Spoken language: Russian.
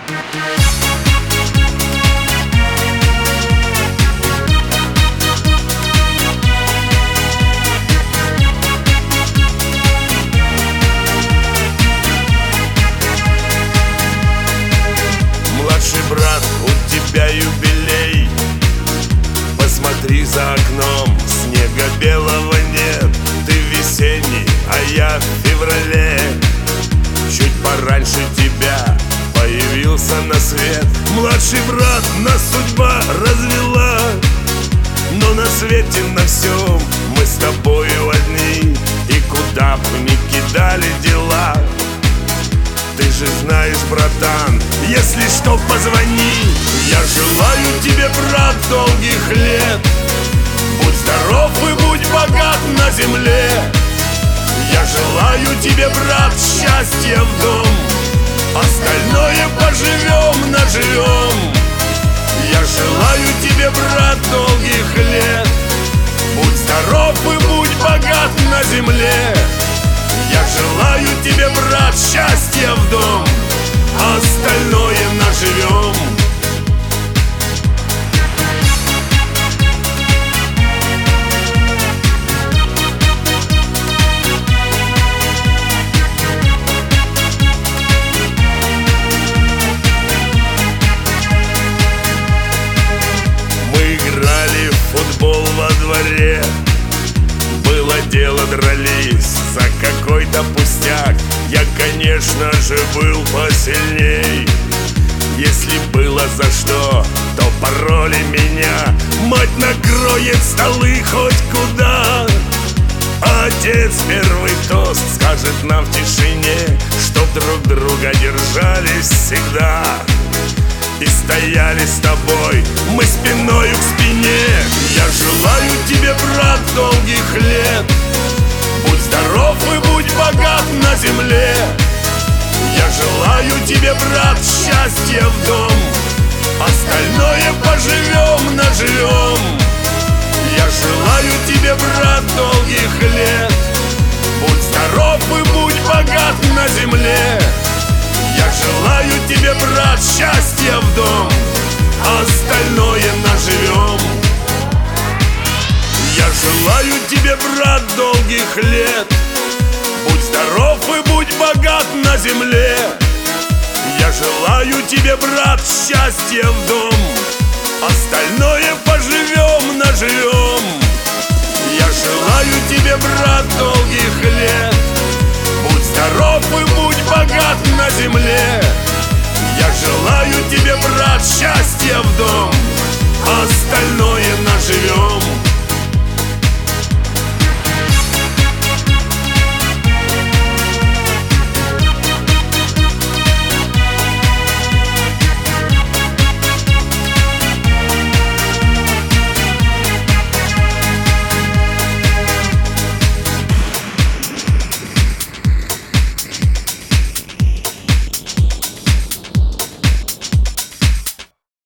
Младший брат, у тебя юбилей. Посмотри за окном, снега белого нет. Ты весенний, а я в феврале. Чуть пораньше тебя появился на свет. Младший брат, нас судьба развела, но на свете на всем мы с тобою одни. И куда б ни кидали дела, ты же знаешь, братан, если что, позвони. Я желаю тебе, брат, долгих лет. Будь здоров и будь богат на земле. Я желаю тебе, брат, счастья в дом. Остальное поживем, наживем. Я желаю тебе, брат, долгих лет. Будь здоров и будь богат на земле. Я желаю тебе, брат, счастья в дом. Остальное наживем. Мы играли в футбол во дворе. Было дело, дрались за какой-то пустяк. Я, конечно же, был посильней. Если было за что, то пороли меня. Мать накроет столы хоть куда. Отец первый тост скажет нам в тишине, чтоб друг друга держались всегда. И стояли с тобой мы спиною к спине. Я желаю тебе, брат, долгих лет. Будь здоров и будь богат на земле. Я желаю тебе, брат, счастья в дом. Остальное поживем, наживем. Я желаю тебе, брат, долгих лет. Будь здоров и будь богат на земле. Я желаю тебе, брат, счастья в дом. Остальное наживем. Я желаю тебе, брат, долгих лет. Будь здоров и будь богат на земле. Я желаю тебе, брат, счастья в дом. Остальное поживем, наживем. Я желаю тебе, брат, долгих лет. Будь здоров и будь богат на земле.